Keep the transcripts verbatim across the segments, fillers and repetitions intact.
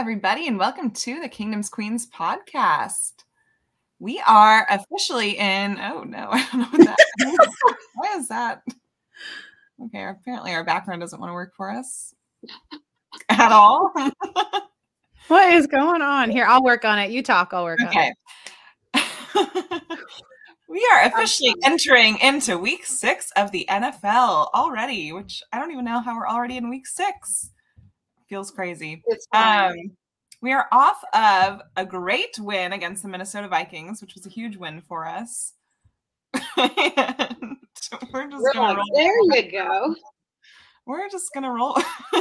everybody, and welcome to the Kingdoms Queens podcast. We are officially in, oh no, I don't know what that is. Why is that? Okay, apparently our background doesn't want to work for us at all. What is going on here? I'll work on it. You talk, I'll work okay. on it. We are officially entering into week six of the N F L already, which I don't even know how we're already in week six. Feels crazy. It's fine. Um, we are off of a great win against the Minnesota Vikings, which was a huge win for us. we're just We're gonna like, roll. there you go. We're just gonna roll.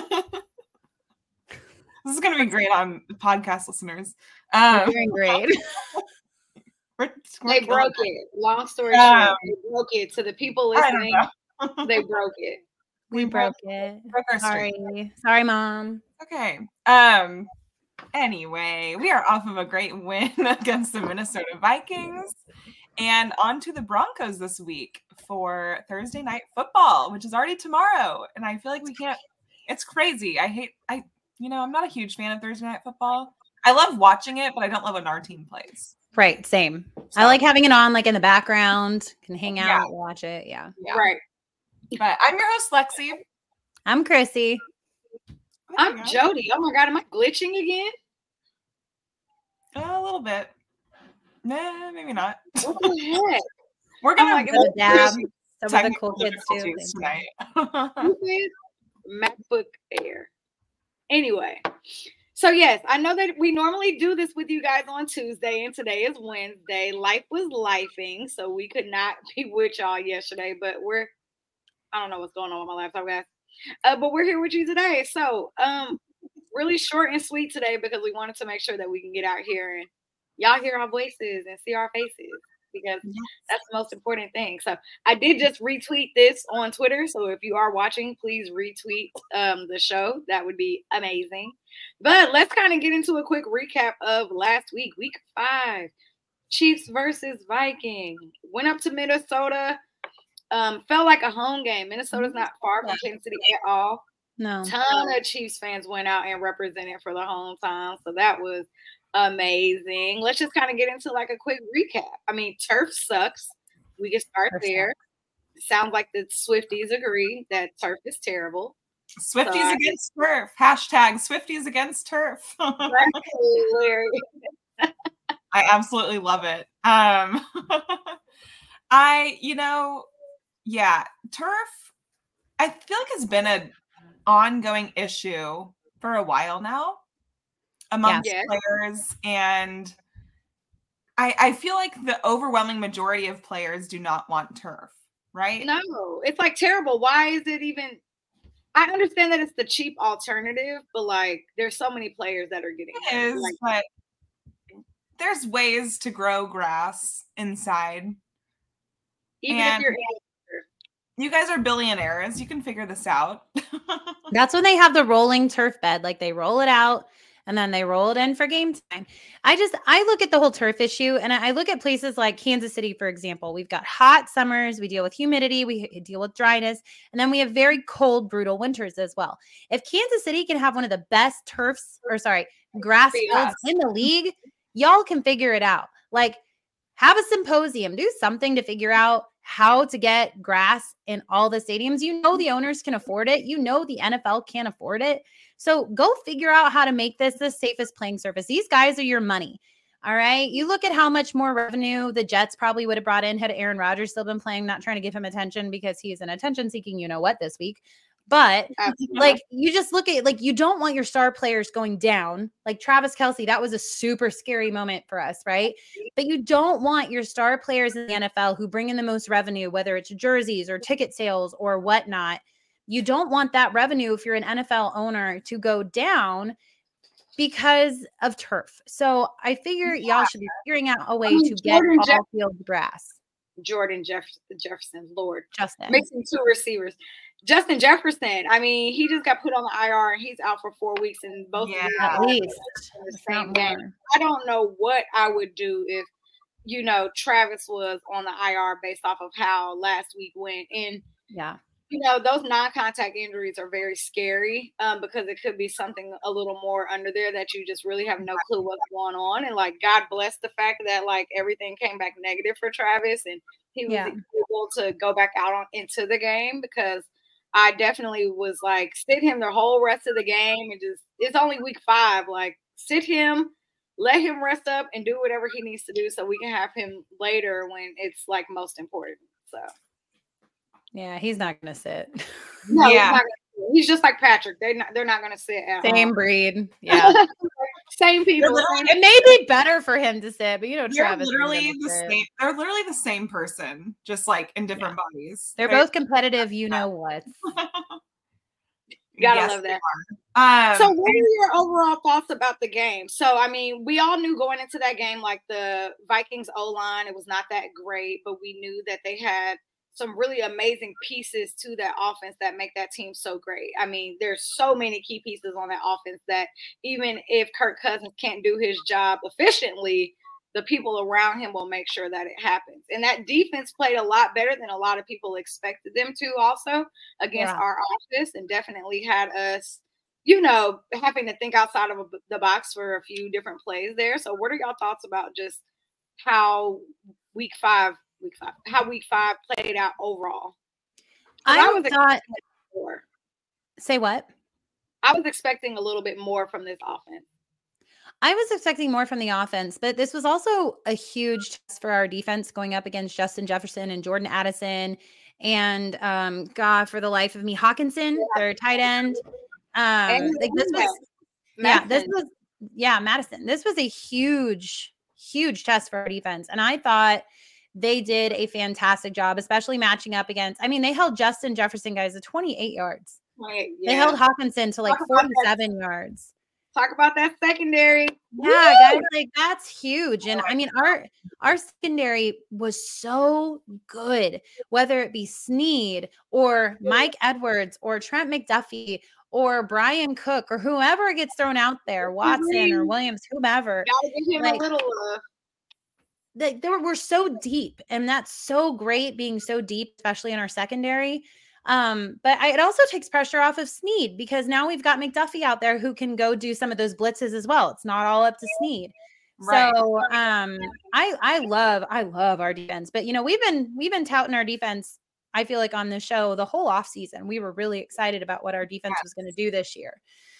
This is gonna be great on podcast listeners. Um, You're doing great. we're, we're They killing broke it. it. Long story Um, short, they broke it. To the people I don't listening, know. they broke it. We broke it. broke our streak. Sorry. Sorry, Mom. Okay. Um. Anyway, we are off of a great win against the Minnesota Vikings, and on to the Broncos this week for Thursday night football, which is already tomorrow. And I feel like we can't. It's crazy. I hate. I. You know, I'm not a huge fan of Thursday night football. I love watching it, but I don't love when our team plays. Right, same. So, I like having it on like in the background. Can hang out, Yeah. watch it. Yeah. Yeah. Right. But I'm your host, Lexi. I'm Chrissy. There I'm you go. Jody. Oh my God, am I glitching again? A little bit. Nah, maybe not. What the heck? We're Oh gonna my have God. Dab. Some of the technical cool kids too. difficulties Thank tonight. Stupid MacBook Air. Anyway, so yes, I know that we normally do this with you guys on Tuesday, and today is Wednesday. Life was lifing, so we could not be with y'all yesterday, but we're, I don't know what's going on with my laptop, guys. Uh, but we're here with you today. So, um, really short and sweet today because we wanted to make sure that we can get out here and y'all hear our voices and see our faces because that's the most important thing. So I did just retweet this on Twitter. So if you are watching, please retweet um, the show. That would be amazing. But let's kind of get into a quick recap of last week, week five. Chiefs versus Vikings. Went up to Minnesota. Um, felt like a home game. Minnesota's not far from Kansas City at all. No. Ton of Chiefs fans went out and represented for the hometown. So that was amazing. Let's just kind of get into like a quick recap. I mean, turf sucks. We can start Turf there. Sounds like the Swifties agree that turf is terrible. Swifties So I- against turf. Hashtag Swifties against turf. That's hilarious. I absolutely love it. Um, I, you know, yeah, turf, I feel like has been an ongoing issue for a while now amongst Yeah. players. And I, I feel like the overwhelming majority of players do not want turf, right? No, it's like terrible. Why is it even? I understand that it's the cheap alternative, but like there's so many players that are getting It hurt. is, Like, but there's ways to grow grass inside. even and- if you're You guys are billionaires. You can figure this out. That's when they have the rolling turf bed. Like they roll it out and then they roll it in for game time. I just, I look at the whole turf issue and I look at places like Kansas City, for example. We've got hot summers, we deal with humidity, we deal with dryness, and then we have very cold, brutal winters as well. If Kansas City can have one of the best turfs, or sorry, grass Yes. fields in the league, y'all can figure it out. Like have a symposium, do something to figure out how to get grass in all the stadiums. You know, the owners can afford it. You know, the N F L can't afford it. So go figure out how to make this the safest playing surface. These guys are your money. All right. You look at how much more revenue the Jets probably would have brought in had Aaron Rodgers still been playing, not trying to give him attention because he's an attention seeking, you know what, this week. But Absolutely. like, you just look at, like, you don't want your star players going down. Like Travis Kelce, that was a super scary moment for us, right? But you don't want your star players in the N F L who bring in the most revenue, whether it's jerseys or ticket sales or whatnot. You don't want that revenue if you're an N F L owner to go down because of turf. So I figure Yeah. y'all should be figuring out a way I mean, to get Jordan all Jeff- field grass. Jordan Jeff- Jefferson, Lord. Justin. Mixing two receivers. Justin Jefferson, I mean, he just got put on the I R and he's out for four weeks and both Yeah. of them At are least. in the If same not game. more. I don't know what I would do if, you know, Travis was on the I R based off of how last week went. And Yeah. you know, those non-contact injuries are very scary um, because it could be something a little more under there that you just really have no clue what's going on. And like, God bless the fact that like everything came back negative for Travis and he was Yeah. able to go back out on, into the game, because I definitely was like, sit him the whole rest of the game and just, it's only week five, like sit him, let him rest up and do whatever he needs to do so we can have him later when it's like most important. So. Yeah, he's not going to sit. No, Yeah. he's, not gonna, he's just like Patrick. They're not, they're not going to sit at Same home. breed. Yeah. Same people. literally- Same It may be better for him to sit, but you know, They're Travis. is literally gonna the sit. same. They're literally the same person, just like in different bodies. They're both competitive. You know what? Gotta Yes, love that. Um, So what are your overall thoughts about the game? So, I mean, we all knew going into that game, like the Vikings O-line, it was not that great, but we knew that they had some really amazing pieces to that offense that make that team so great. I mean, there's so many key pieces on that offense that even if Kirk Cousins can't do his job efficiently, the people around him will make sure that it happens. And that defense played a lot better than a lot of people expected them to also against Yeah. our offense, and definitely had us, you know, having to think outside of the box for a few different plays there. So what are y'all thoughts about just how week five, week five, how week five played out overall? I, I was thought. More. Say what? I was expecting a little bit more from this offense. I was expecting more from the offense, but this was also a huge test for our defense going up against Justin Jefferson and Jordan Addison and um, God, for the life of me, Hawkinson, their tight end. Um, like this was, yeah, this was, yeah, Madison. This was a huge, huge test for our defense, and I thought they did a fantastic job, especially matching up against. I mean, they held Justin Jefferson guys to twenty-eight yards. Right, yeah. They held Hawkinson to like forty-seven yards. Talk about that secondary. Yeah, guys, like that's huge. And I mean, our our secondary was so good, whether it be Sneed or Mike Edwards or Trent McDuffie or Brian Cook or whoever gets thrown out there, Watson or Williams, whomever. Gotta give him like, a little love. They, they were, we're so deep, and that's so great being so deep, especially in our secondary. Um, but I, it also takes pressure off of Sneed because now we've got McDuffie out there who can go do some of those blitzes as well. It's not all up to Sneed. Right. So um, I I love I love our defense. But you know, we've been we've been touting our defense, I feel like, on this show the whole offseason. We were really excited about what our defense was going to do this year.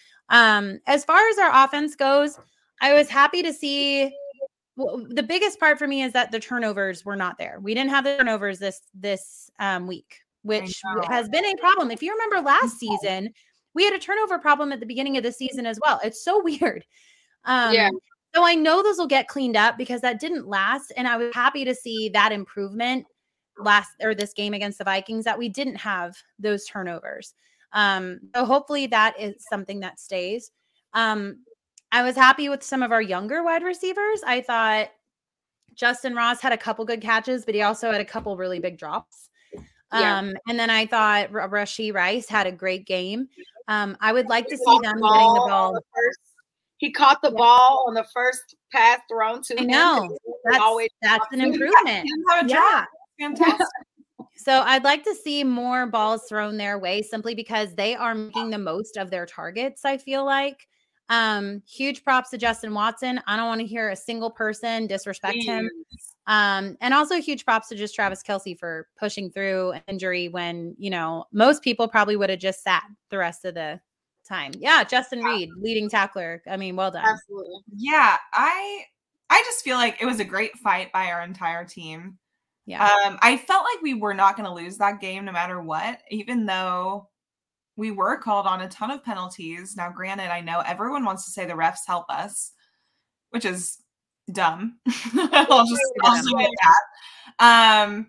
Um, as far as our offense goes, I was happy to see. Well, the biggest part for me is that the turnovers were not there. We didn't have the turnovers this this um, week, which has been a problem. If you remember last season, we had a turnover problem at the beginning of the season as well. It's so weird. Um, yeah. So I know those will get cleaned up because that didn't last. And I was happy to see that improvement last or this game against the Vikings, that we didn't have those turnovers. Um, so hopefully that is something that stays. Um, I was happy with some of our younger wide receivers. I thought Justin Ross had a couple good catches, but he also had a couple really big drops. Yeah. Um, and then I thought R- Rashee Rice had a great game. Um, I would like to see them the getting the ball. The first, he caught the yeah. ball on the first pass thrown to I him. know. That's, always that's an improvement. Yeah. Fantastic. So I'd like to see more balls thrown their way simply because they are making the most of their targets, I feel like. Um, huge props to Justin Watson. I don't want to hear a single person disrespect Please. him. Um, and also huge props to just Travis Kelce for pushing through an injury when, you know, most people probably would have just sat the rest of the time. Yeah. Justin yeah. Reed, leading tackler. I mean, well done. Absolutely. Yeah. I, I just feel like it was a great fight by our entire team. Yeah. Um, I felt like we were not going to lose that game no matter what, even though we were called on a ton of penalties. Now, granted, I know everyone wants to say the refs help us, which is dumb. I'll just I'll leave it at that. Um,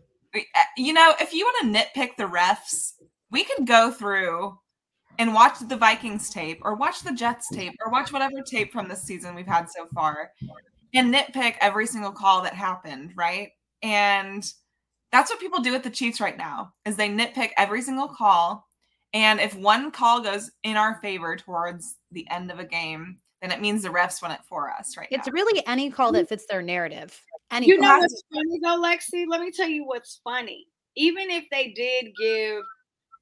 you know, if you want to nitpick the refs, we could go through and watch the Vikings tape or watch the Jets tape or watch whatever tape from this season we've had so far and nitpick every single call that happened, right? And that's what people do with the Chiefs right now, is they nitpick every single call. And if one call goes in our favor towards the end of a game, then it means the refs won it for us right it's now. It's really any call that fits their narrative. Any you call. know what's funny though, Lexi? Let me tell you what's funny. Even if they did give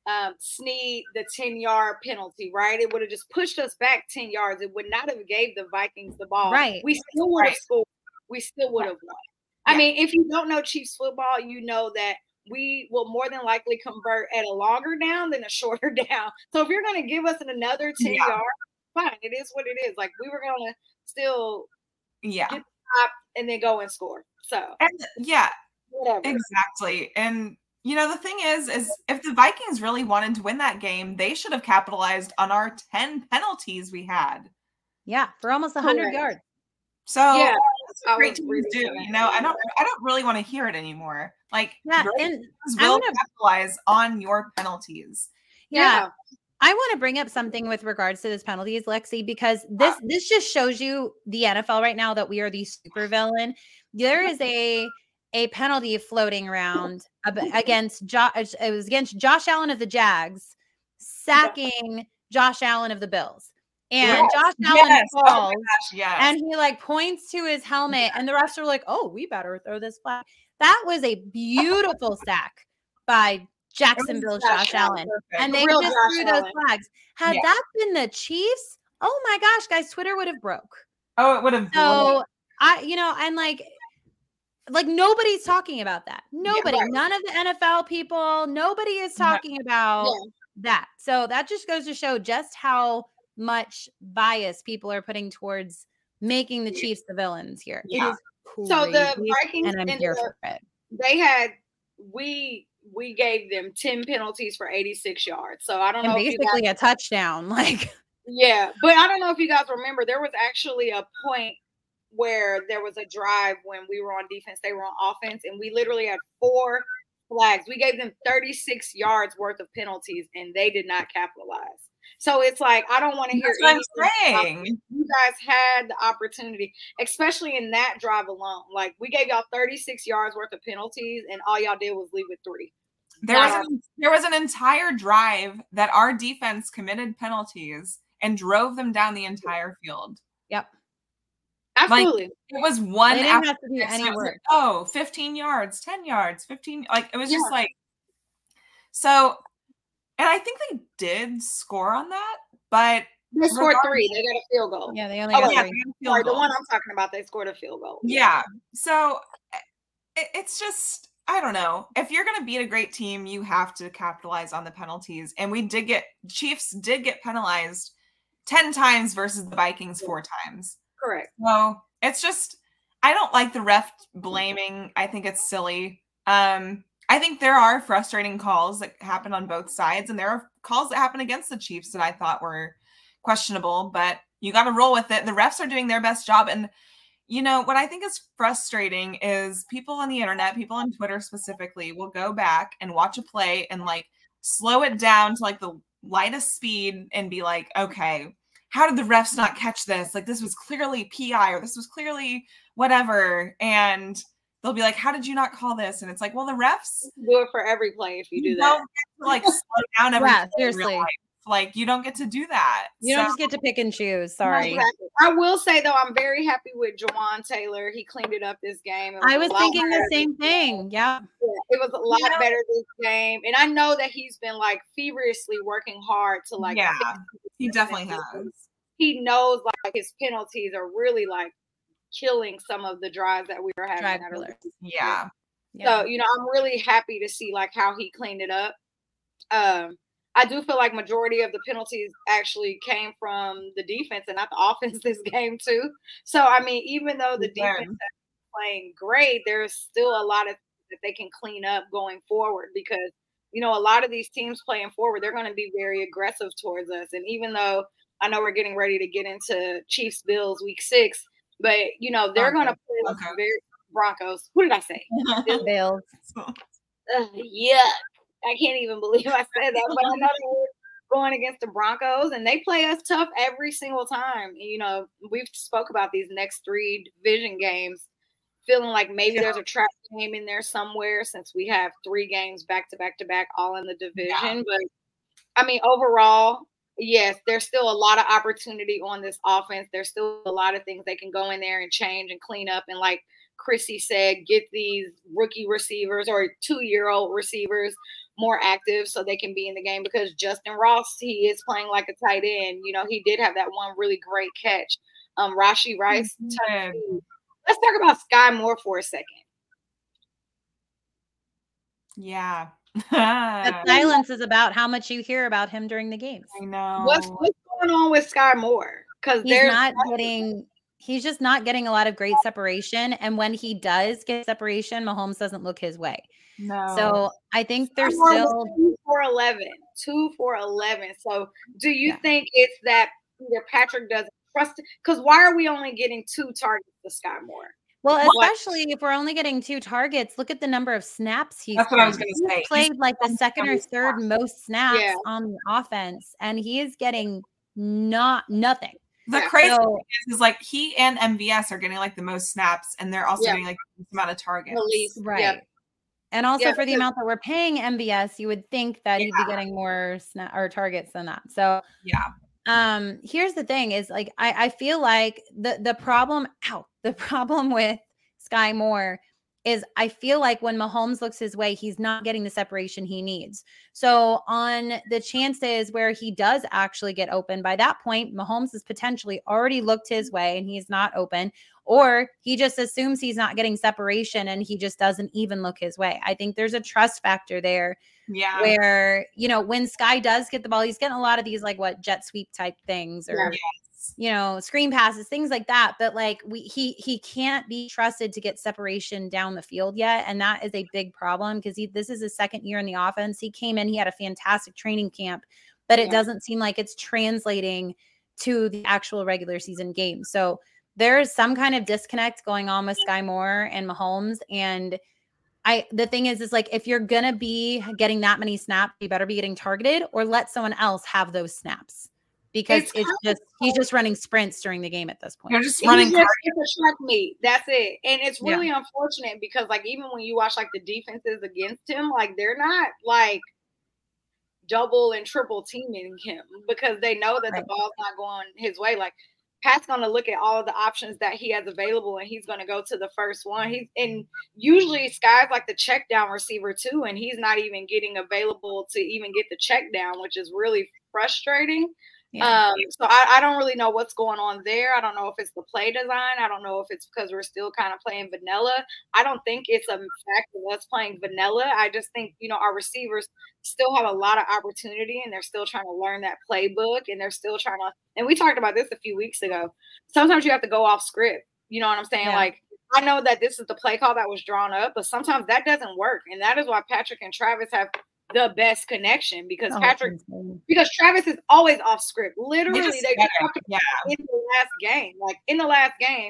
um, Snead the ten-yard penalty, right? It would have just pushed us back ten yards. It would not have gave the Vikings the ball. Right. We still would have Right. scored. We still would have won. I Yeah. mean, if you don't know Chiefs football, you know that we will more than likely convert at a longer down than a shorter down. So if you're going to give us another ten Yeah. yards, fine. It is what it is. Like, we were going to still Yeah. get top and then go and score. So, And yeah, whatever. exactly. And you know, the thing is, is if the Vikings really wanted to win that game, they should have capitalized on our ten penalties we had. Yeah, for almost one hundred Correct. yards. So Yeah, that's I what great was teams really do. gonna You know, I say don't, that. I don't really want to hear it anymore. Like, Yeah, great and teams I will wanna- capitalize on your penalties. Yeah. I want to bring up something with regards to this penalties, Lexi, because this this just shows you the N F L right now that we are the super villain. There is a a penalty floating around ab- against Josh. It was against Josh Allen of the Jags, sacking Josh Allen of the Bills, and Yes, Josh Allen yes. Oh falls. my gosh, yes. And he like points to his helmet, and the refs are like, "Oh, we better throw this flag." That was a beautiful sack by Jacksonville Josh Josh Allen. Allen, Perfect. and The they real just Josh threw those Allen. flags. Had Yeah. that been the Chiefs, oh my gosh, guys, Twitter would have broke. Oh, it would have blown. So I, you know, and like, like nobody's talking about that. Nobody, right. none of the N F L people, nobody is No. talking about Yeah. that. So that just goes to show just how much bias people are putting towards making the Chiefs the villains here. Yeah. It is crazy, So the Vikings and I'm ended here up- for it. They had we we gave them ten penalties for eighty-six yards. So I don't And know if you guys, basically a touchdown. Like, yeah, but I don't know if you guys remember, there was actually a point where there was a drive when we were on defense, they were on offense, and we literally had four flags. We gave them thirty-six yards worth of penalties, and they did not capitalize. So it's like, I don't want to hear That's what I'm anything about- saying. You guys had the opportunity, especially in that drive alone. Like, we gave y'all thirty-six yards worth of penalties, and all y'all did was leave with three. There was Yeah. an, there was an entire drive that our defense committed penalties and drove them down the entire field. yep. Absolutely. It was one They didn't after have to do the next, any and it was work. like, oh, fifteen yards, ten yards, fifteen. Like, it was just Yeah. like, so, and I think they did score on that, but they scored regardless- three. They got a field goal. Yeah, they only Oh, got yeah. three. they got a field Sorry, the goal. one I'm talking about, they scored a field goal. Yeah. So it, it's just, I don't know. If you're going to beat a great team, you have to capitalize on the penalties. And we did get, Chiefs did get penalized ten times versus the Vikings four times. Correct. So it's just, I don't like the ref blaming. I think it's silly. Um, I think there are frustrating calls that happen on both sides, and there are calls that happen against the Chiefs that I thought were questionable, but you got to roll with it. The refs are doing their best job. And, you know, what I think is frustrating is people on the internet, people on Twitter specifically, will go back and watch a play and like slow it down to like the lightest speed and be like, okay, how did the refs not catch this? Like, this was clearly P I, or this was clearly whatever. And they'll be like, how did you not call this? And it's like, well, the refs Do it for every play if you do don't that. get to like slow down every Yeah, play in real seriously. life. Like, you don't get to do that. You don't So- just get to pick and choose. Sorry. Exactly. I will say though, I'm very happy with Jawan Taylor. He cleaned it up this game. It I a was lot thinking the better same thing. Yeah. Yeah, it was a lot Yeah. better this game, and I know that he's been like feverishly working hard to like. Yeah, fix he this definitely system. has. He knows like his penalties are really like killing some of the drives that we were having. Drive at a- killers. Yeah. Yeah. So you know, I'm really happy to see like how he cleaned it up. Um, I do feel like majority of the penalties actually came from the defense and not the offense this game too. So I mean, even though the Yeah. defense is playing great, there's still a lot of that they can clean up going forward because you know a lot of these teams playing forward, they're going to be very aggressive towards us. And even though I know we're getting ready to get into Chiefs Bills week six, but you know they're going to play us Okay. very Broncos. What did I say? Bills. Ugh, yeah, I can't even believe I said that, but I know they're going against the Broncos, and they play us tough every single time. And, you know, we've spoke about these next three division games, feeling like maybe Yeah. there's a trap game in there somewhere since we have three games back to back to back, all in the division. But I mean, overall, yes, there's still a lot of opportunity on this offense. There's still a lot of things they can go in there and change and clean up. And like Chrissy said, get these rookie receivers or two-year-old receivers more active so they can be in the game, because Justin Ross, he is playing like a tight end. You know, he did have that one really great catch. Um, Rashee Rice. Let's talk about Sky Moore for a second. Yeah. That silence is about how much you hear about him during the games. I know. What's, what's going on with Sky Moore? Because he's not getting, he's just not getting a lot of great separation. And when he does get separation, Mahomes doesn't look his way. No. So I think there's still two for eleven, two for eleven. So do you yeah. think it's that either Patrick doesn't trust it? Because why are we only getting two targets to Sky Moore? Well, especially if we're only getting two targets, look at the number of snaps he's That's what I was going to say. He's played he's like the second or third snaps. most snaps yeah. on the offense, and he is getting not nothing. The yeah. crazy so, thing is, is like he and M V S are getting like the most snaps, and they're also yeah. getting like the amount of targets. At least, right. Yeah. And also yeah, for the amount that we're paying M V S, you would think that yeah. he'd be getting more snap or targets than that. So yeah. Um, here's the thing: is like I I feel like the the problem ow, the problem with Sky Moore is I feel like when Mahomes looks his way, he's not getting the separation he needs. So on the chances where he does actually get open, by that point, Mahomes has potentially already looked his way and he's not open, or he just assumes he's not getting separation and he just doesn't even look his way. I think there's a trust factor there. Yeah. Where, you know, when Sky does get the ball, he's getting a lot of these like what jet sweep type things or yes. you know, screen passes, things like that. But like we he he can't be trusted to get separation down the field yet. And that is a big problem because he this is his second year in the offense. He came in, he had a fantastic training camp, but it yeah. doesn't seem like it's translating to the actual regular season game. So there's some kind of disconnect going on with Sky Moore and Mahomes. And I the thing is, is like if you're gonna be getting that many snaps, you better be getting targeted or let someone else have those snaps. Because it's, it's just he's just running sprints during the game at this point. You're just running. Just, it's a track meet. That's it. And it's really yeah. unfortunate because like even when you watch like the defenses against him, like they're not like double and triple teaming him because they know that right. the ball's not going his way. Like Pat's gonna look at all of the options that he has available and he's gonna go to the first one. He's and usually Sky's like the check down receiver too, and he's not even getting available to even get the check down, which is really frustrating. Yeah. Um, so I, I don't really know what's going on there. I don't know if it's the play design. I don't know if it's because we're still kind of playing vanilla. I don't think it's a fact of us playing vanilla. I just think, you know, our receivers still have a lot of opportunity and they're still trying to learn that playbook and they're still trying to, and we talked about this a few weeks ago. Sometimes you have to go off script. You know what I'm saying? Yeah. Like, I know that this is the play call that was drawn up, but sometimes that doesn't work. And that is why Patrick and Travis have the best connection because oh, Patrick, because Travis is always off script. Literally, they just, they just talked about yeah. in the last game. Like in the last game,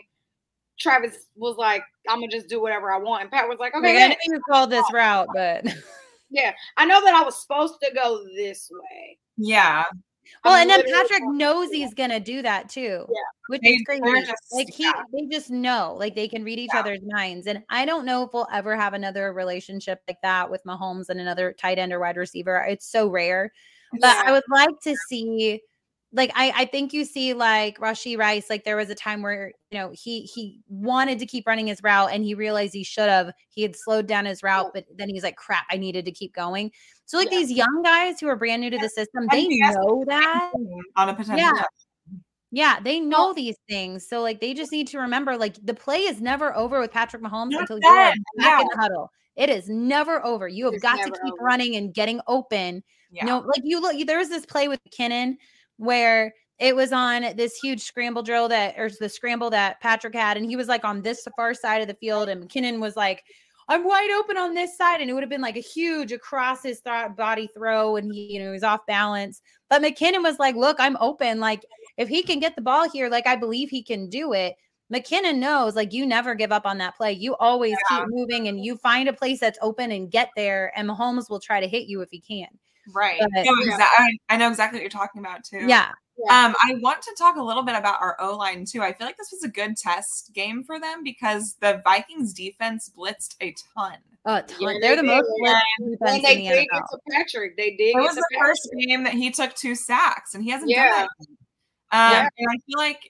Travis was like, "I'm gonna just do whatever I want," and Pat was like, "Okay." I didn't even call this route, but yeah, I know that I was supposed to go this way. Yeah. Well, I'm and then Patrick knows he's gonna do that too, yeah. which they, is crazy. Just, like he, yeah. they just know, like they can read each yeah. other's minds. And I don't know if we'll ever have another relationship like that with Mahomes and another tight end or wide receiver. It's so rare, but yeah. I would like to see. Like I, I think you see like Rashee Rice. Like there was a time where you know he he wanted to keep running his route and he realized he should have. He had slowed down his route, but then he's like, "Crap, I needed to keep going." So like yeah. these young guys who are brand new to the system, they know that on a potential. Yeah, yeah, they know these things. So like they just need to remember, like the play is never over with Patrick Mahomes Not until that. you're back yeah. in the huddle. It is never over. You have it's got to keep over. running and getting open. Yeah. You know, like you look. There was this play with McKinnon where it was on this huge scramble drill that, or the scramble that Patrick had. And he was like on this far side of the field. And McKinnon was like, I'm wide open on this side. And it would have been like a huge across his th- body throw. And he, you know, he was off balance. But McKinnon was like, look, I'm open. Like if he can get the ball here, like I believe he can do it. McKinnon knows, like you never give up on that play. You always yeah. keep moving and you find a place that's open and get there. And Mahomes will try to hit you if he can. Right. But, no, exa- I, I know exactly what you're talking about too. Yeah. Yeah. Um, I want to talk a little bit about our O-line too. I feel like this was a good test game for them because the Vikings defense blitzed a ton. A ton. Yeah, They're they the most did. blitzed defense And they in the did N F L. get to Patrick. They did. It was get the to first Patrick. game that he took two sacks, and he hasn't Yeah. done that. Um, Yeah. And I feel like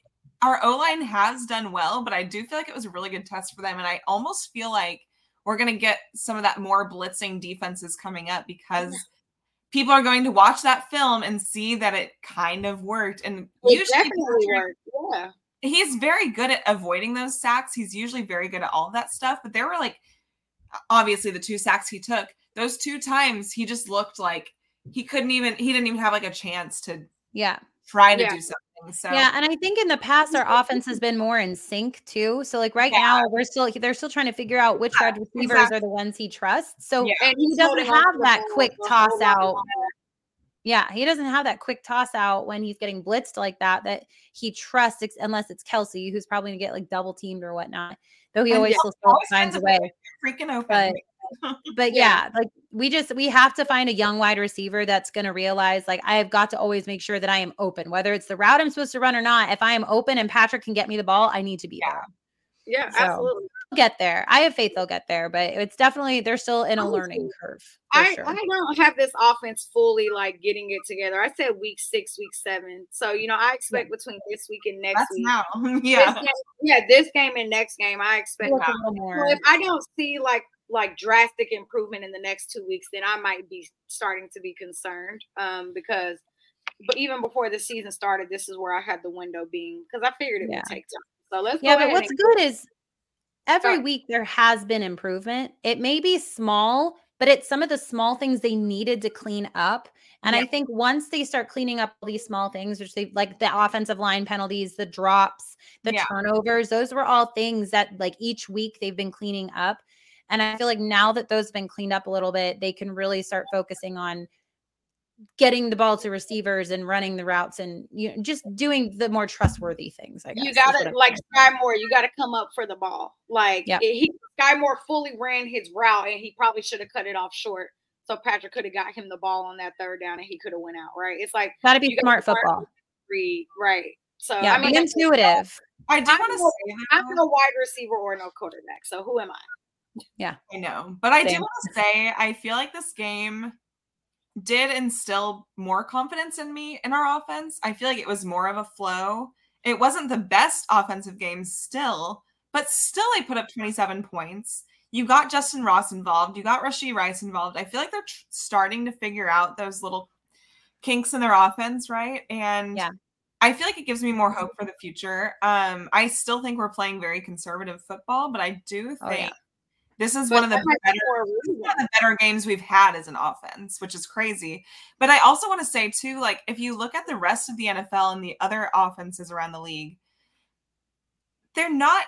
our O-line has done well, but I do feel like it was a really good test for them. And I almost feel like we're going to get some of that more blitzing defenses coming up because yeah. people are going to watch that film and see that it kind of worked. And it usually definitely worked. Yeah. He's very good at avoiding those sacks. He's usually very good at all of that stuff. But there were like, obviously the two sacks he took, those two times he just looked like he couldn't even, he didn't even have like a chance to yeah. try to yeah. do something. So yeah, and I think in the past our offense has been more in sync too. So like right yeah. now we're still they're still trying to figure out which yeah, wide receivers exactly. are the ones he trusts. So yeah. and he doesn't have that quick toss out. Yeah, he doesn't have that quick toss out when he's getting blitzed like that that he trusts unless it's Kelsey, who's probably gonna get like double teamed or whatnot. Though he and always yeah, still, still finds a way. Freaking open. But, but yeah, like we just we have to find a young wide receiver that's going to realize like I have got to always make sure that I am open, whether it's the route I'm supposed to run or not. If I am open and Patrick can get me the ball, I need to be yeah. there. Yeah, so, absolutely. They'll get there. I have faith they'll get there, but it's definitely they're still in a learning curve. I, sure. I don't have this offense fully like getting it together. I said week six, week seven. So you know, I expect yeah. between this week and next That's week. Now. Yeah. This game, yeah, this game and next game, I expect a little more. So if I don't see like like drastic improvement in the next two weeks, then I might be starting to be concerned. Um, because but even before the season started, this is where I had the window being because I figured it yeah. would take time. So let's yeah, go but what's good is every Sorry. week there has been improvement. It may be small, but it's some of the small things they needed to clean up. And yeah. I think once they start cleaning up all these small things, which they like the offensive line penalties, the drops, the yeah. turnovers, those were all things that like each week they've been cleaning up. And I feel like now that those have been cleaned up a little bit, they can really start focusing on getting the ball to receivers and running the routes and you know, just doing the more trustworthy things. I guess you got to like Sky Moore. You got to come up for the ball. Like yep. he Sky Moore fully ran his route and he probably should have cut it off short. So Patrick could have got him the ball on that third down and he could have went out. Right. It's like gotta be smart football. Read right. So yeah, I mean, be intuitive. I do want to say I'm no wide receiver or no quarterback. So who am I? Yeah, I know, but I Same. do want to say I feel like this game did instill more confidence in me in our offense. I feel like it was more of a flow. It wasn't the best offensive game still, but still they put up twenty-seven points. You got Justin Ross involved. You got Rashee Rice involved. I feel like they're tr- starting to figure out those little kinks in their offense, right? And yeah. I feel like it gives me more hope for the future. Um, I still think we're playing very conservative football, but I do think oh, yeah. This is, one of, the better, this is one of the better games we've had as an offense, which is crazy. But I also want to say, too, like, if you look at the rest of the N F L and the other offenses around the league, they're not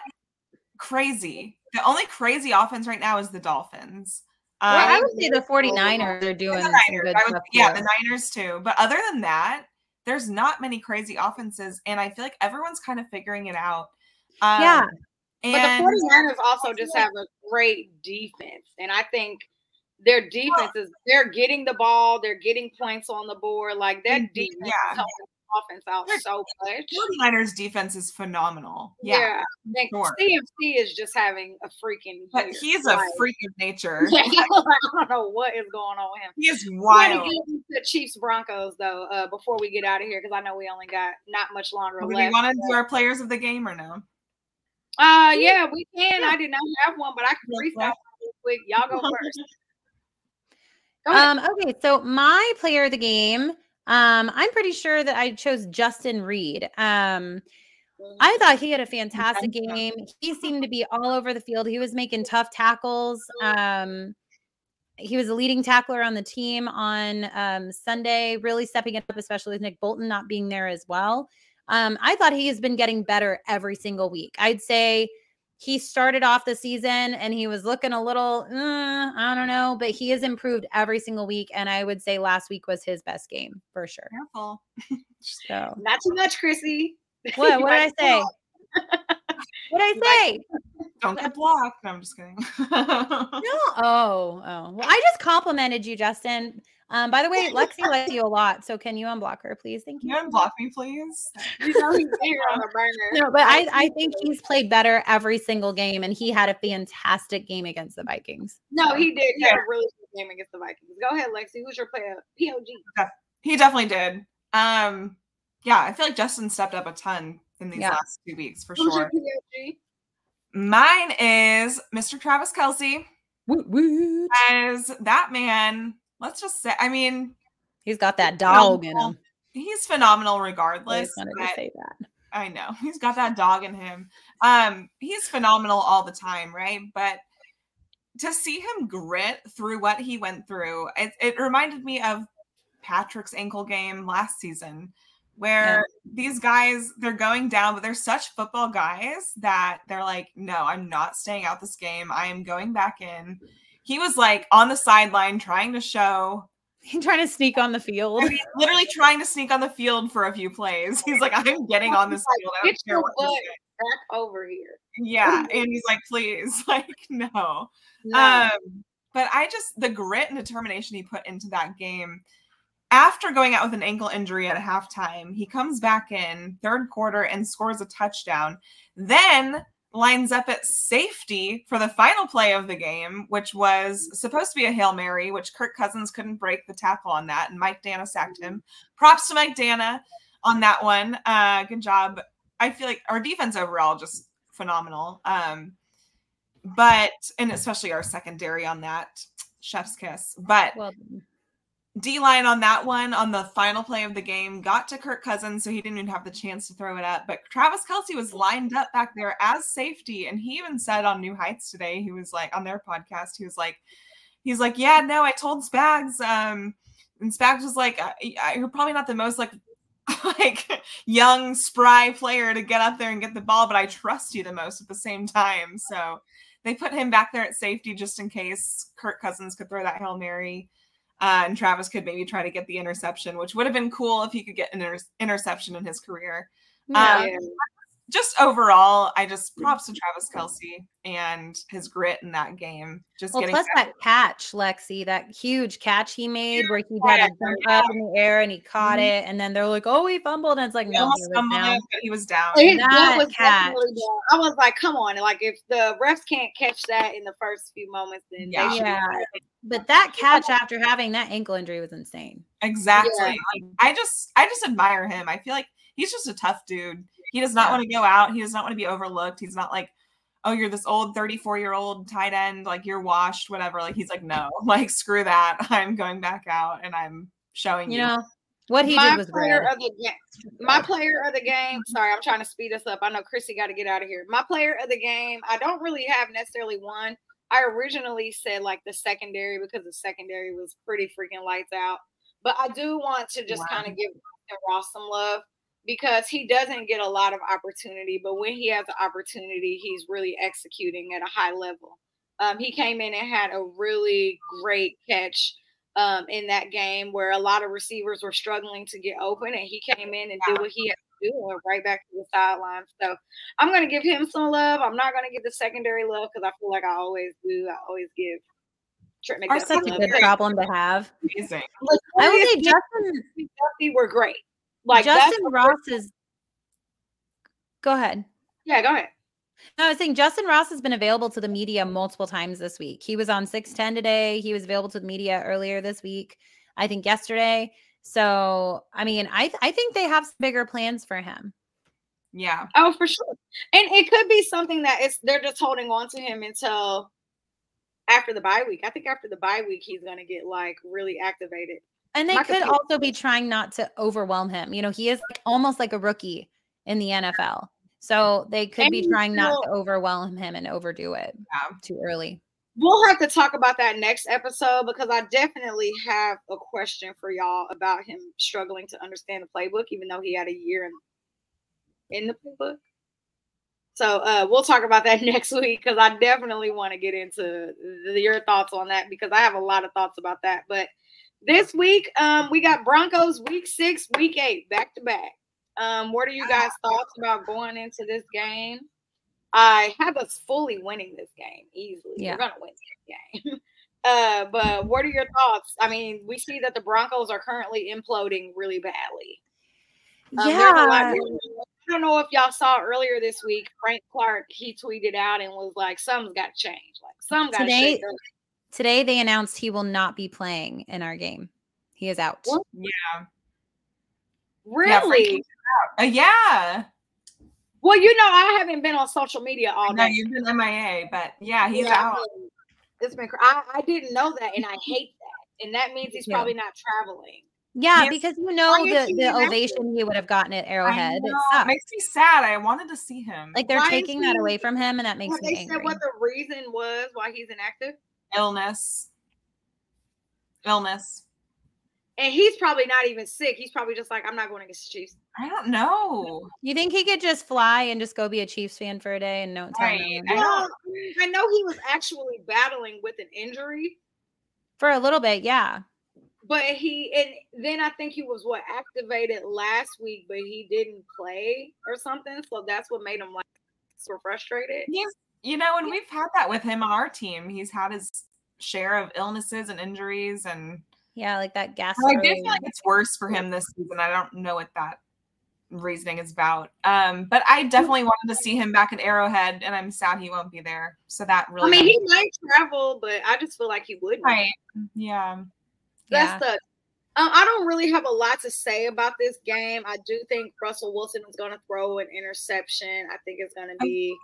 crazy. The only crazy offense right now is the Dolphins. Um, well, I would say the 49ers are doing the Niners, good would, Yeah, too. the Niners, too. But other than that, there's not many crazy offenses, and I feel like everyone's kind of figuring it out. Um, yeah. And but the 49ers also just have a great defense. And I think their defense is they're getting the ball, they're getting points on the board. Like that defense yeah. is helping the offense out so much. The 49ers defense is phenomenal. Yeah. yeah. Sure. C M C is just having a freaking But year. he's like, a freak of nature. Yeah, I don't know what is going on with him. He is wild. The Chiefs Broncos though, uh, before we get out of here, because I know we only got not much longer do left. Do you want to do our players of the game or no? Uh, yeah, we can. I did not have one, but I can freestyle real quick. Y'all go first. Go um, okay, so my player of the game, um, I'm pretty sure that I chose Justin Reed. Um, I thought he had a fantastic game. He seemed to be all over the field. He was making tough tackles. Um, he was a leading tackler on the team on um, Sunday, really stepping it up, especially with Nick Bolton not being there as well. Um, I thought he has been getting better every single week. I'd say he started off the season and he was looking a little, uh, I don't know, but he has improved every single week. And I would say last week was his best game for sure. Careful. So not too much, Chrissy. What? What did I say? What did I say? Don't get blocked. No, I'm just kidding. No. Oh, oh. Well, I just complimented you, Justin. Um, by the way, Lexi likes you a lot, so can you unblock her, please? Thank you. Can you unblock me, please? You know he's here on the burner. No, but I, I think he's played better every single game, and he had a fantastic game against the Vikings. No, he did. He yeah. had a really good game against the Vikings. Go ahead, Lexi. Who's your player? P O G. He definitely did. Um, yeah, I feel like Justin stepped up a ton in these Yeah. last two weeks for Who's your sure. P L G? Mine is Mister Travis Kelce. Woot woot. As that man, let's just say, I mean, He's got that dog in him. he's phenomenal I regardless. just wanted but- to say that. I know he's got that dog in him. Um, he's phenomenal all the time, right? But to see him grit through what he went through, it, it reminded me of Patrick's ankle game last season, where Yeah. these guys, they're going down, but they're such football guys that they're like, no, I'm not staying out this game. I am going back in. He was like on the sideline trying to show. He's trying to sneak on the field. I mean, literally trying to sneak on the field for a few plays. He's like, I'm getting on this field. I don't Get care your what you butt say. back over here. Yeah. And he's like, please, like, no. No. Um, but I just, the grit and determination he put into that game, after going out with an ankle injury at halftime, he comes back in third quarter and scores a touchdown. Then lines up at safety for the final play of the game, which was supposed to be a Hail Mary, which Kirk Cousins couldn't break the tackle on that, and Mike Dana sacked him. Props to Mike Dana on that one. Uh, good job. I feel like our defense overall just phenomenal. Um, but, and especially our secondary on that, chef's kiss. But Well, D-line on that one, on the final play of the game, got to Kirk Cousins, so he didn't even have the chance to throw it up. But Travis Kelce was lined up back there as safety, and he even said on New Heights today, he was like, on their podcast, he was like, he's like, yeah, no, I told Spags, um, and Spags was like, you're probably not the most like, like young, spry player to get up there and get the ball, but I trust you the most at the same time. So they put him back there at safety just in case Kirk Cousins could throw that Hail Mary. Uh, and Travis could maybe try to get the interception, which would have been cool if he could get an inter- interception in his career. yeah. Um, just overall, I just props to Travis Kelce and his grit in that game. Just Well, getting plus back- that catch, Lexi, that huge catch he made where he Yeah, had to jump yeah. up in the air and he caught Mhm. it. And then they're like, oh, he fumbled. And it's like, he no, he almost was stumbled down. it, but he was down. His that butt was catch. definitely down. I was like, come on. Like, if the refs can't catch that in the first few moments, then Yeah. they should. Yeah. But that catch after having that ankle injury was insane. Exactly. Yeah. Like, I just I just admire him. I feel like he's just a tough dude. He does not Yeah. want to go out. He does not want to be overlooked. He's not like, oh, you're this old thirty-four-year-old tight end, like you're washed, whatever. Like he's like, no, like screw that. I'm going back out and I'm showing you. You know, what he my did was player red. of the game. My player of the game. Sorry, I'm trying to speed us up. I know Chrissy got to get out of here. My player of the game. I don't really have necessarily one. I originally said like the secondary because the secondary was pretty freaking lights out. But I do want to just Wow. kind of give Ross some love because he doesn't get a lot of opportunity. But when he has the opportunity, he's really executing at a high level. Um, he came in and had a really great catch um, in that game where a lot of receivers were struggling to get open, and he came in and did what he had to do and went right back to the sidelines. So I'm going to give him some love. I'm not going to give the secondary love because I feel like I always do. I always give Trent Our McDuffie Such a love. good problem to have. Amazing. I would say Latavius Justin McDuffie were great. Like that's Justin the Ross first- is. Go ahead. Yeah, go ahead. No, I was saying Justin Ross has been available to the media multiple times this week. He was on six ten today. He was available to the media earlier this week, I think yesterday. So, I mean, I th- I think they have some bigger plans for him. Yeah. Oh, for sure. And it could be something that it's they're just holding on to him until after the bye week. I think after the bye week, he's going to get like really activated. And they My could computer- also be trying not to overwhelm him. You know, he is like, almost like a rookie in the N F L. So they could And be he's trying not still- to overwhelm him and overdo it Yeah. too early. We'll have to talk about that next episode because I definitely have a question for y'all about him struggling to understand the playbook, even though he had a year in, in the playbook. So uh, we'll talk about that next week because I definitely want to get into the, your thoughts on that because I have a lot of thoughts about that. But this week, um, we got Broncos week six, week eight, back to back. Um, what are you guys' thoughts about going into this game? I have us fully winning this game easily. Yeah. We're gonna win this game. Uh, but what are your thoughts? I mean, we see that the Broncos are currently imploding really badly. Um, there's a lot- yeah. I don't know if y'all saw earlier this week. Frank Clark he tweeted out and was like, "Something's got to change. Like, some got to Today- shake." up." Today they announced he will not be playing in our game. He is out. What? Yeah. Really? Uh, yeah. Well, you know, I haven't been on social media all day. No, you've been M I A, but yeah, he's yeah, out. It's been. I, I didn't know that, and I hate that. And that means he's Yeah. probably not traveling. Yeah, Yes. because you know Why is the, he the inactive? ovation he would have gotten at I Arrowhead. know. It It sucks. makes me sad. I wanted to see him. Like they're Why is taking that he- away from him, and that makes Have me they angry. said what the reason was why he's inactive? Illness. Illness. And he's probably not even sick. He's probably just like, I'm not going against the Chiefs. I don't know. You think he could just fly and just go be a Chiefs fan for a day and no tell Right. no one? I Well, I know he was actually battling with an injury, For a little bit, yeah. but he and then I think he was what activated last week, but he didn't play or something. So that's what made him like so frustrated. He's, you know, and we've had that with him on our team. He's had his share of illnesses and injuries, and Yeah, like that gas. I do feel like it's worse for him this season. I don't know what that reasoning is about. Um, but I definitely wanted to see him back at Arrowhead, and I'm sad he won't be there. So that really I mean, he makes- might travel, but I just feel like he wouldn't. right. Yeah. Yeah. That's the. Um, I don't really have a lot to say about this game. I do think Russell Wilson is going to throw an interception. I think it's going to be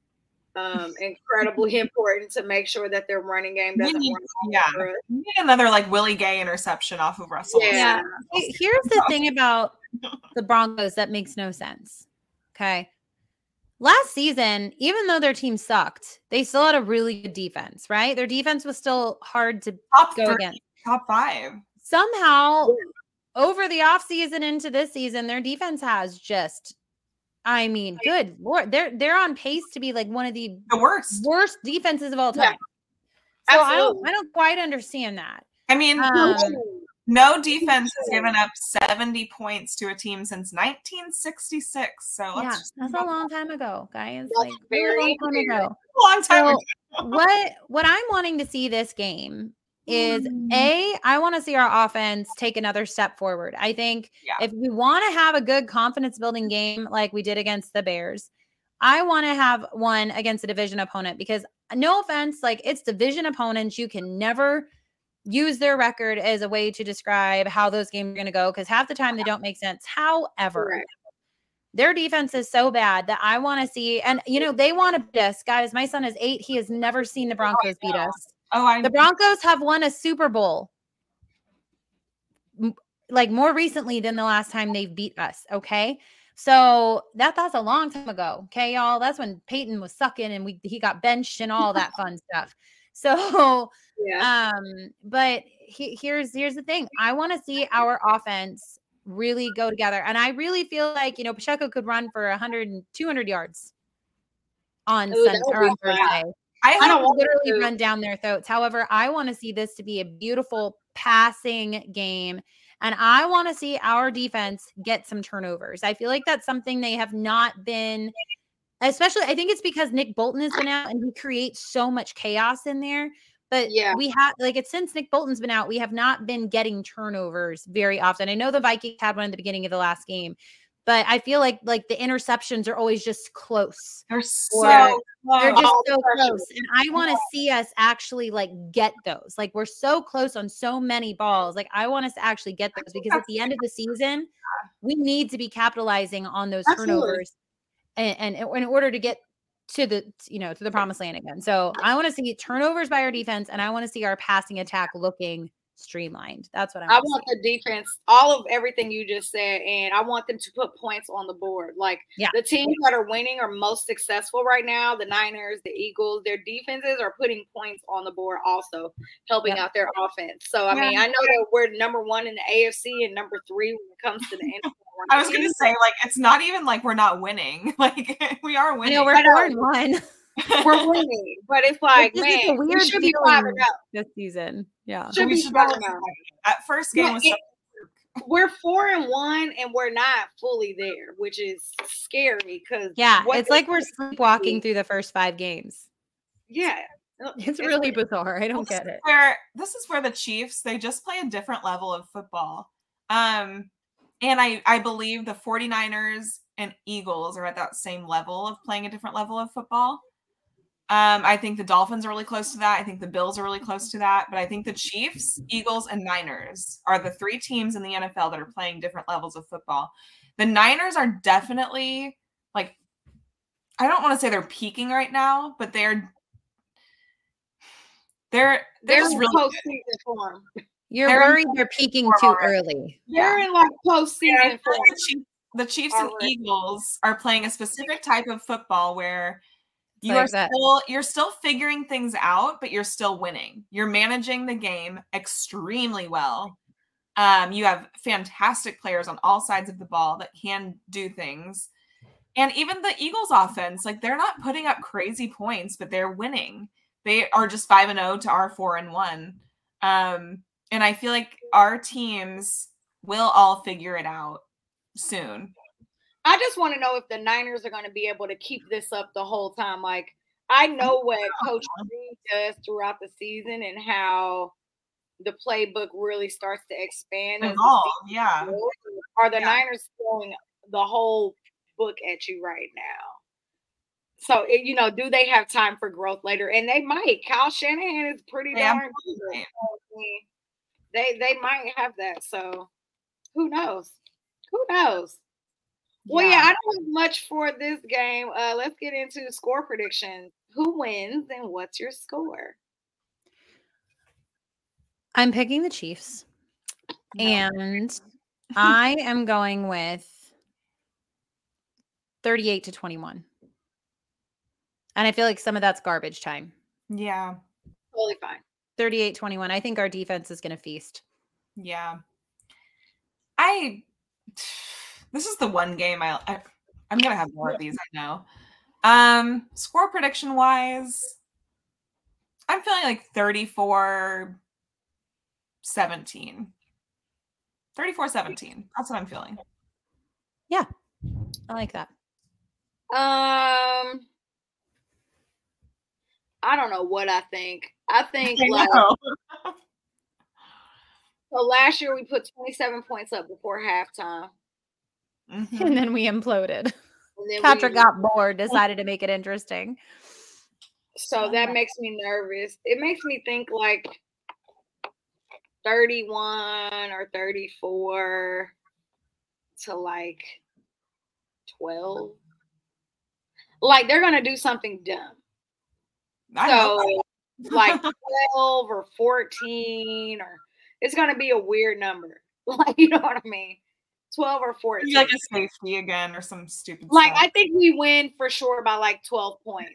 um, incredibly important to make sure that their running game We doesn't need- run yeah. over us. We need another like Willie Gay interception off of Russell. Yeah. Yeah. Hey, Here's the thing about the Broncos that makes no sense. Okay. Last season, even though their team sucked, they still had a really good defense, right? Their defense was still hard to Top go three, against. top five. Somehow, over the offseason into this season, their defense has just, I mean, good Lord, they're they're on pace to be like one of the The worst. worst defenses of all Yeah. time. So I don't Absolutely. I don't quite understand that. I mean, Um, no defense has given up seventy points to a team since nineteen sixty-six. So let's Yeah, just that's a long time ago, guys. That's Like very very long time ago. a long time So ago. what what I'm wanting to see this game is Mm. a I want to see our offense take another step forward. I think Yeah. if we want to have a good confidence building game like we did against the Bears, I want to have one against a division opponent because no offense, like it's division opponents. You can never use their record as a way to describe how those games are going to go because half the time they don't make sense. However, Correct. their defense is so bad that I want to see, and you know, they want to beat us. Guys, my son is eight. He has never seen the Broncos beat us. Oh, I The Broncos have won a Super Bowl m- like more recently than the last time they've beat us. Okay. So that that's a long time ago. Okay, y'all. That's when Peyton was sucking and we he got benched and all that fun stuff. So Yeah. um, but he, here's here's the thing. I want to see our offense really go together. And I really feel like, you know, Pacheco could run for one hundred and two hundred yards on Ooh, that Sunday would or be on fun. Thursday. I I hope don't want Literally to. run down their throats. However, I want to see this to be a beautiful passing game. And I want to see our defense get some turnovers. I feel like that's something they have not been, especially, I think it's because Nick Bolton has been out and he creates so much chaos in there. But Yeah. we have, like, it's since Nick Bolton's been out, we have not been getting turnovers very often. I know the Vikings had one at the beginning of the last game, but I feel like like the interceptions are always just close. they're so Or They're close. just all the so pressure. close. And I want to see us actually like get those. Like we're so close on so many balls. Like I want us to actually get those because at the end of the season, we need to be capitalizing on those Absolutely. turnovers and, and in order to get to the, you know, to the promised land again. So I want to see turnovers by our defense and I want to see our passing attack looking streamlined. That's what I I want. want the defense, all of everything you just said, and I want them to put points on the board. Like Yeah. the teams that are winning are most successful right now. The Niners, the Eagles, their defenses are putting points on the board, also helping Yep. out their offense. So I Yeah. mean, I know that we're number one in the A F C and number three when it comes to the N F L. I was gonna say, like, it's not even like we're not winning. Like we are I winning. know we're I know. four and one we're winning, but it's like, This is a man, we weird should be five and feeling. up. this season. Yeah. Should we be should five go and up. that first game Yeah, was it- We're four and one, and we're not fully there, which is scary because Yeah. It's like we're sleepwalking through the first five games. yeah, It's really bizarre. I don't this get is it. Where this is where the Chiefs, they just play a different level of football. Um, and I I believe the 49ers and Eagles are at that same level of playing a different level of football. Um, I think the Dolphins are really close to that. I think the Bills are really close to that. But I think the Chiefs, Eagles, and Niners are the three teams in the N F L that are playing different levels of football. The Niners are definitely like I don't want to say they're peaking right now, but they're they're they're, They're just in really postseason form. You're They're worried they're peaking too already. early. They're Yeah. in like And I postseason feel like form. the Chiefs, the Chiefs and Already. Eagles are playing a specific type of football where you Like are that. still you're still figuring things out, but you're still winning. You're managing the game extremely well. Um, you have fantastic players on all sides of the ball that can do things. And even the Eagles offense, like they're not putting up crazy points, but they're winning. They are just five and oh to our four and one. Um, and I feel like our teams will all figure it out soon. I just want to know if the Niners are going to be able to keep this up the whole time. Like, I know what Coach Reed does throughout the season and how the playbook really starts to expand. as the Evolve, season yeah. goes. Are the Yeah. Niners throwing the whole book at you right now? So, it- you know, do they have time for growth later? And they might. Kyle Shanahan is pretty They darn absolutely good. might. I mean, They they might have that. So, who knows? Who knows? Well, yeah, I don't have much for this game. Uh, let's get into score predictions. Who wins and what's your score? I'm picking the Chiefs. No. And I am going with thirty-eight to twenty-one. And I feel like some of that's garbage time. Yeah. Totally fine. thirty-eight twenty-one. I think our defense is going to feast. Yeah. I this is the one game I, I I'm gonna have more of these, I know. Um score prediction wise, I'm feeling like thirty-four seventeen. thirty-four seventeen. That's what I'm feeling. Yeah. I like that. Um, I don't know what I think. I think I like know. so last year we put twenty-seven points up before halftime. Mhm. And then we imploded. And then Patrick we, got bored, decided to make it interesting. so that makes me nervous. It makes me think like thirty-one or thirty-four to like twelve. Like they're gonna do something dumb. I hope So like twelve or fourteen, or it's gonna be a weird number. Like, you know what I mean? twelve or fourteen. like a safety again or some stupid Like stuff. I think we win for sure by like twelve points.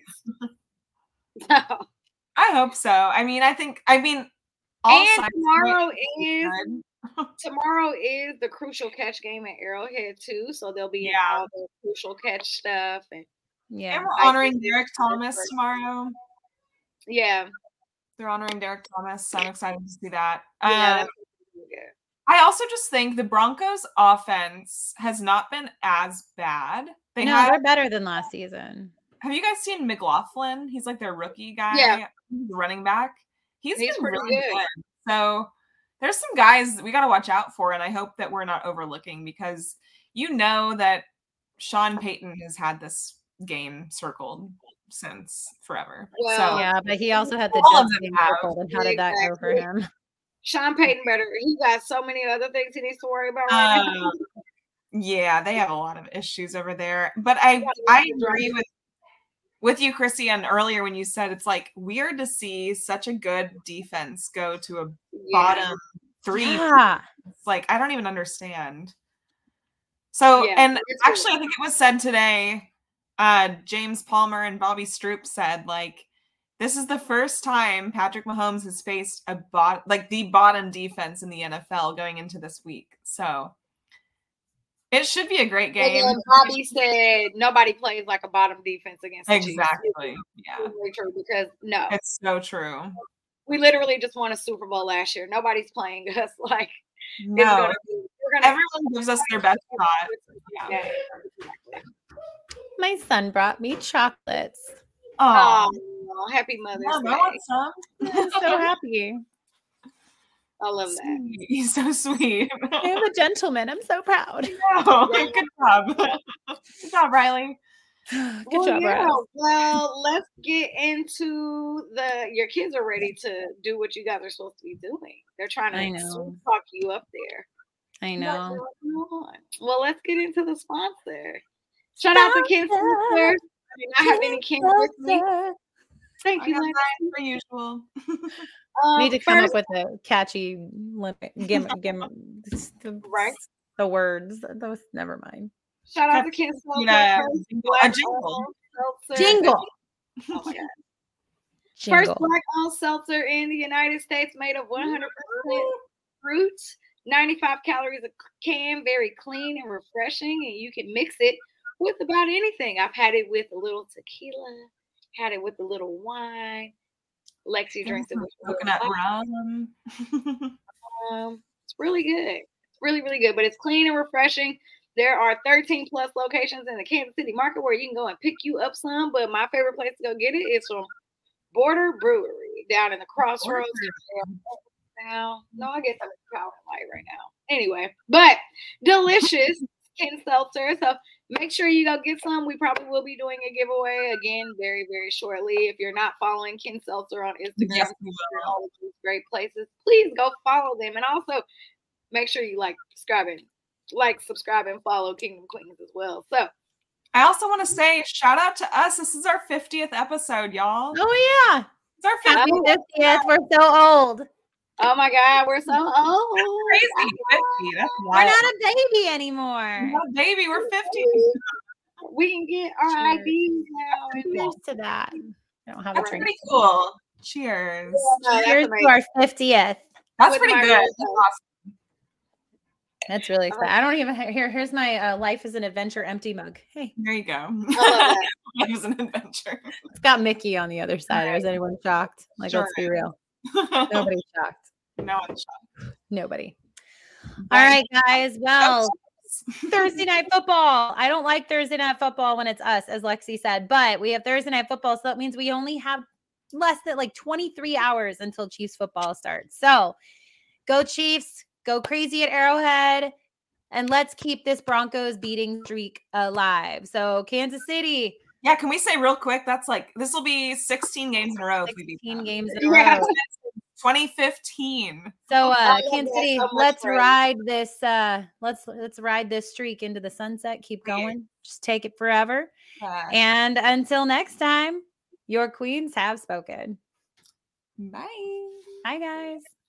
So, I hope so. I mean, I think I mean all and sides tomorrow might be is good. tomorrow is the crucial catch game at Arrowhead too. So they'll be in Yeah. all the crucial catch stuff, and Yeah. And we're I honoring think Derek it's Thomas perfect. tomorrow. yeah, They're honoring Derek Thomas. So I'm excited to see that. yeah, Um, that's really good. I also just think the Broncos offense has not been as bad. They No, have they're better than last season. have you guys seen McLaughlin? He's like their rookie guy, Yeah. the running back. He's, He's been pretty really good. good. So there's some guys that we got to watch out for, and I hope that we're not overlooking because you know that Sean Payton has had this game circled since forever. Well, so Yeah, but he also had the All of Jets them game have. circled, and how did that go for Exactly. him? Sean Payton better. He got so many other things he needs to worry about right now. Um, yeah, they have a lot of issues over there. But I I agree with with you, Chrissy, and earlier when you said it's like weird to see such a good defense go to a Yeah. bottom three. Yeah. It's like I don't even understand. So, Yeah, and it's actually, I think it was said today. Uh, James Palmer and Bobby Stroop said like this is the first time Patrick Mahomes has faced a bot like the bottom defense in the N F L going into this week. So it should be a great And game. then Bobby said nobody plays like a bottom defense against the Chiefs. Exactly. Yeah. It's really true because no, It's so true. we literally just won a Super Bowl last year. Nobody's playing us like it's No, gonna be. We're gonna everyone gives us their best shot. Yeah. Yeah. My son brought me chocolates. Oh, Oh, happy Mother's Mom, Day. I want some. I'm so happy. I love that. Sweet. He's so sweet. I'm a gentleman. I'm so proud. Oh, good job. Good job, Riley. Good Well, job, yeah. Raz. Well, let's get into the. Your kids are ready to do what you guys are supposed to be doing. They're trying I to know. sweet talk you up there. I What's know. going on? Well, let's get into the sponsor. Shout out to Kids Sponsor. Sponsor. did not have any cancer this week. Thank I you, got Lexi. mine per usual. Um, Need to come first, up with a catchy limit. Give, give the, Right. the words. Those never mind. shout out to Ken Seltzer, Yeah, first a black jingle. owned seltzer. Jingle. Oh my god. First Jingle. black owned seltzer in the United States, made of one hundred percent fruit, ninety-five calories a can, very clean and refreshing, and you can mix it with about anything. I've had it with a little tequila, had it with a little wine. Lexi drinks it with a little Coconut vodka. rum. Um, it's really good. It's really, really good, but it's clean and refreshing. There are thirteen plus locations in the Kansas City market where you can go and pick you up some, but my favorite place to go get it is from Border Brewery down in the Crossroads. Now, no, I guess I'm in Power and Light right now. Anyway, but delicious Ken Seltzer. So make sure you go get some. We probably will be doing a giveaway again very, very shortly. If you're not following Ken Seltzer on Instagram, Yes, we and all of these great places, please go follow them. And also make sure you like, subscribe, and like, subscribe, and follow Kingdom Queens as well. So I also want to say shout out to us. This is our fiftieth episode, y'all. Oh yeah. It's our Happy fiftieth. fiftieth. We're so old. oh my God, we're so old. Crazy. fifty. That's We're wild. not a baby anymore. We're not a baby. We're fifty. We can get our Cheers. I Ds now. And Cheers to that. I don't have a That's drink. pretty cool. Cheers. No, that's Cheers to amazing. our fiftieth. That's With pretty my good. real That's self. awesome. That's really exciting. I don't even here. Here's my uh, life is an adventure empty mug. Hey, There you go. I love that. Life is an adventure. it's got Mickey on the other side. Is anyone shocked? Like, Sure let's be is. real. Nobody's shocked. No one's shocked. Nobody. All But- right, guys. Well, Thursday night football. I don't like Thursday night football when it's us, as Lexi said, but we have Thursday night football, so that means we only have less than like twenty-three hours until Chiefs football starts. So go Chiefs, go crazy at Arrowhead, and let's keep this Broncos beating streak alive. So Kansas City, Yeah, can we say real quick? That's like this will be sixteen games in a row if we beat sixteen them. games in a Yeah. row. twenty fifteen. So I uh love Kansas that City, so much, let's Brady. ride this uh let's let's ride this streak into the sunset. Keep Yeah. going. Just take it forever. Uh, And until next time, your queens have spoken. bye. Bye, guys.